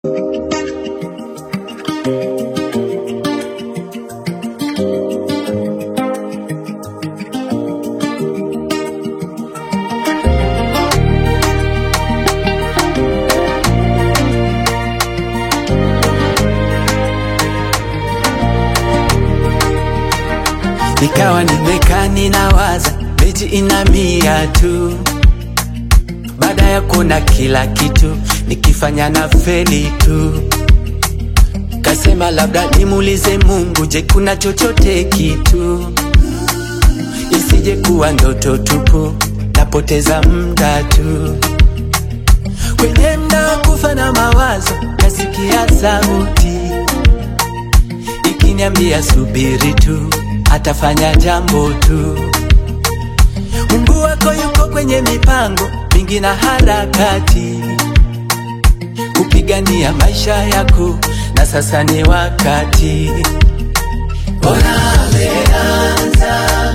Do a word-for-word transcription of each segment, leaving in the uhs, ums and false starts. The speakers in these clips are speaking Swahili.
Nikawa nimekaa ninawaza, mechi ina mia tu. Baada ya kuona kila kitu, nikifanya na feli tu. Kasema labda nimuulize Mungu, je kuna chochote kitu? Isije kuwa ndoto tupu, napoteza muda tu. Kwenye mda kufa na mawazo, nasikia sauti ikiniambia subiri tu, atafanya jambo tu. Mungu wako yuko kwenye mipango mingi na harakati, kupigania maisha yako, na sasa ni wakati. Bora ameanza,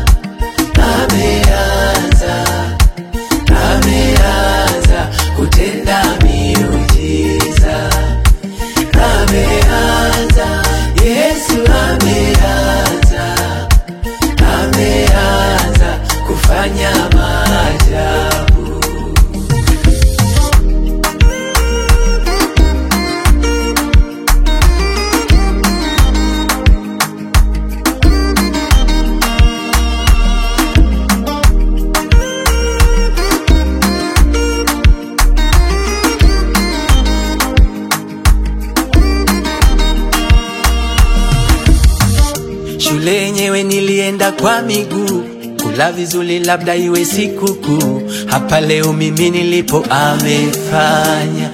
ameanza, ameanza kutenda miujiza. Ameanza, Yesu ameanza, ameanza kufanya maajabu. Shule yenyewe nilienda kwa miguu, kula vizuri labda iwe sikukuu. Hapa leo mimi nilipo amefanya.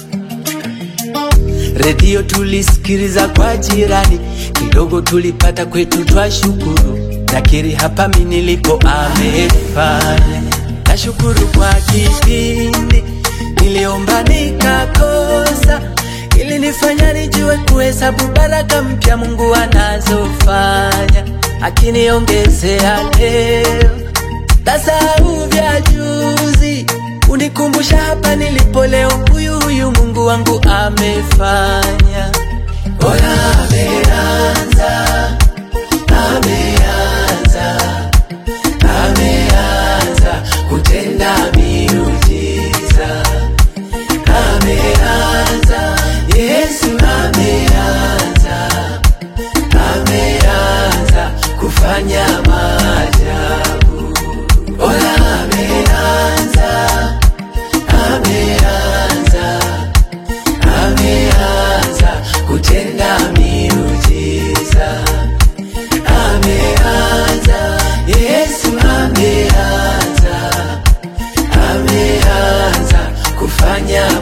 Radio tulisikiliza kwa jirani, kidogo tulipata kwetu twashukuru. Nakiri hapa mimi nilipo amefanya. Nashukuru kwa kipindi niliomba nikakosa, ili nifanya nijue kuhesabu baraka mpya Mungu anazofanya. Akiniongezea leo, tasahau vya juzi, unikumbusha hapa nilipo leo. Huyu huyu Mungu wangu amefanya. Bora ameanza, ameanza, ameanza kutenda miujiza. Ameanza, Yesu ameanza, ameanza kufanya maajabu. Bora ameanza, ameanza, ameanza kutenda miujiza. Ameanza, Yesu ameanza, ameanza kufanya